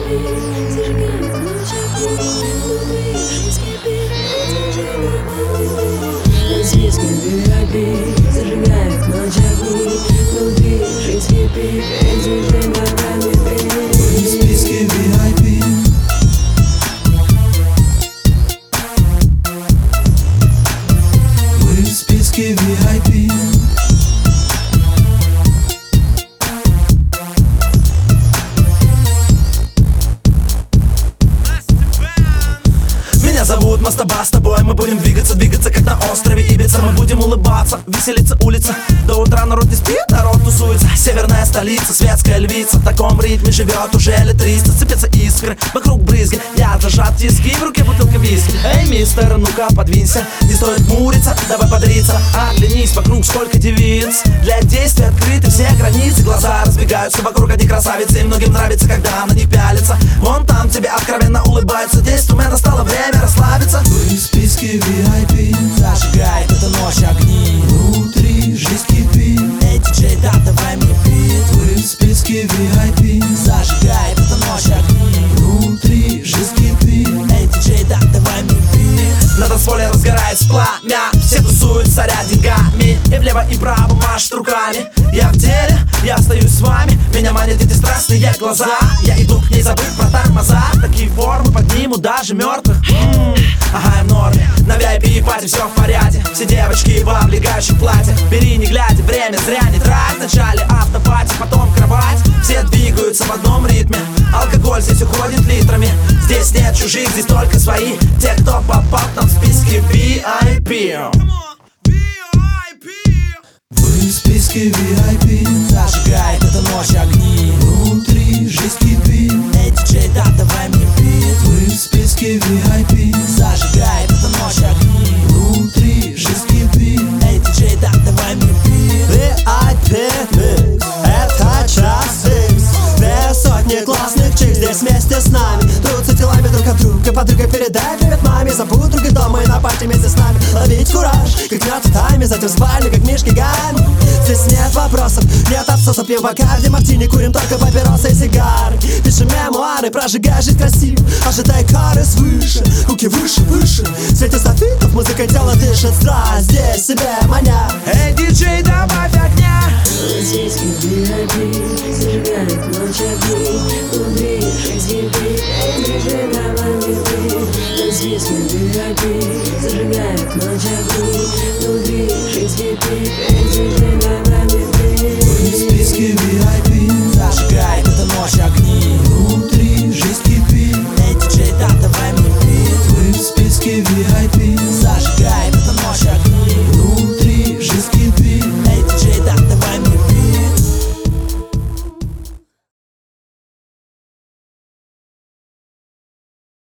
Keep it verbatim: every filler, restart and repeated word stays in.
пи, зажигает ночь огни. Внутри жизнь кипит, эти же мамы. Российский ви ай пи, зажигает ночь огни. Внутри жизнь кипит, эти же мамы. Мы в списке ви ай пи. Мы в списке ви ай пи. Меня зовут Мастаба, с тобой мы будем двигаться, двигаться как на острове Ибица. Мы будем улыбаться, веселиться улица. До утра народ не спит, народ тусуется. Северная столица, светская львица. В таком ритме живет уже лет триста. Сыпятся искры, вокруг брызги. Я зажат тиски, в руке бутылка виски. Эй, мистер, ну-ка подвинься. Не стоит муриться, давай бодриться. Оглянись вокруг, сколько девиц. Для действий открыты все границы. Глаза разбегаются вокруг, одни красавицы. И многим нравится, когда на них пялится. Вон там тебе откровенно улыбаются. Здесь у меня настало время расслабиться. Мы в списке ви ай пи. Зажигает эта ночь огни. Внутри жизнь кипит. Эй, диджей, да, давай мне бит. Мы в списке ви ай пи. Зажигает эта ночь огни. Внутри жизнь кипит. Эй, диджей, да, давай мне бит. На танцполе разгорается пламя. Все тусуют, сорят деньгами. И влево и вправо машут руками. Я в деле, я остаюсь с вами. Меня манят эти страстные глаза. Я иду к ней, забыв про тормоза. Такие формы поднимут даже мертвых. М-м, ага, я в норме. На ви ай пи пати все в порядке. Все девочки в облегающих платьях. Бери не глядя, время зря не трать. Вначале автопати, потом кровать. Все двигаются в одном ритме. Алкоголь здесь уходит литрами. Здесь нет чужих, здесь только свои. Те, кто попал к нам в списке ви ай пи. Вы в списке ви ай пи. Зажигает эта ночь огни. Внутри жизнь кипит. Эй, диджей, да, давай мне бит. Вы в списке ви ай пи. Зажигает эта ночь огни. Внутри жизнь кипит. Эй, диджей, да, давай мне бит. ви ай пи Mix, это час икс. Две сотни классных чик здесь вместе с нами. Трутся телами друг от друга. Подруга, передай привет маме. Забудь друга дома и на парте вместе с нами. Ловить кураж, как мед в тайме. Затем в спальне, как Мишки Гамми. Здесь нет вопросов, нет абсосов. Пьем Бакарди, мартини, курим только папиросы и сигары. Пишем мемуары, прожигай жизнь красиво. Ожидай кары свыше, руки выше, выше. В свете софитов музыка тело дышит. Страсть здесь себе маня. Эй, диджей, добавь огня. Российский ви ай пи, зажигает ночь огни. Внутри жизнь кипит, эй, диджей, давай мне бит. Российский ви ай пи, зажигает ночь огни. Внутри жизнь кипит.